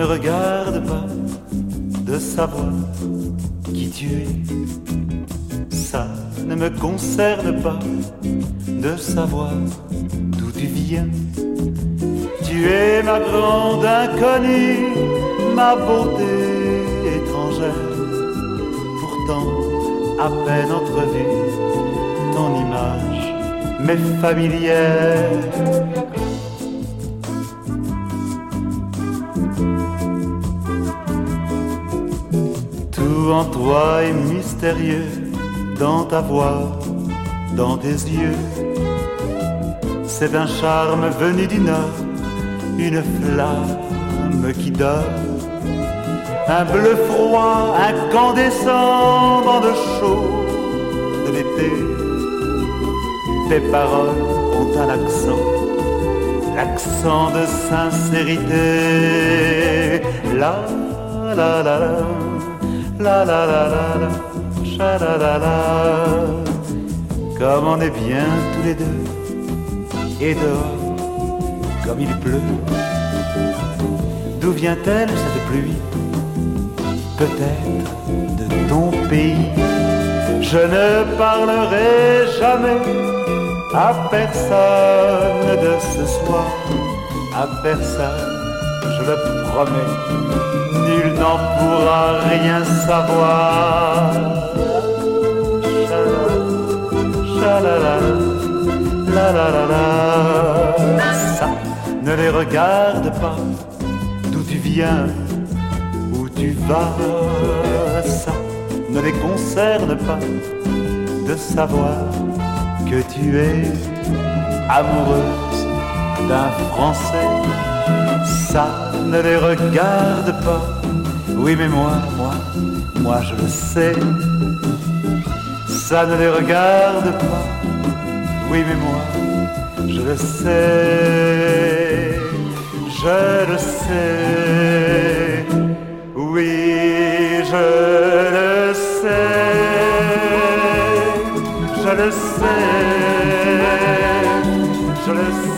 regarde pas de savoir qui tu es. Ça ne me concerne pas de savoir d'où tu viens. Tu es ma grande inconnue, ma beauté étrangère. Pourtant, à peine entrevue, ton image m'est familière. Tout en toi est mystérieux, dans ta voix, dans tes yeux. C'est un charme venu du nord, une flamme qui dort. Un bleu froid, incandescent dans le chaud de l'été. Tes paroles ont un accent, l'accent de sincérité. La la la la, la la la la la, cha la la la. Comme on est bien tous les deux, et dehors, comme il pleut. D'où vient-elle cette pluie? Peut-être de ton pays. Je ne parlerai jamais à personne de ce soir, à personne, je le promets. Nul n'en pourra rien savoir. Cha-la-la, la-la-la-la. Ça, ne les regarde pas, d'où tu viens, où tu vas. Ça ne les concerne pas de savoir que tu es amoureuse d'un Français. Ça ne les regarde pas. Oui mais moi je le sais. Ça ne les regarde pas. Oui mais moi je le sais. Je le sais. Oui je le sais. Je le sais. Je le sais.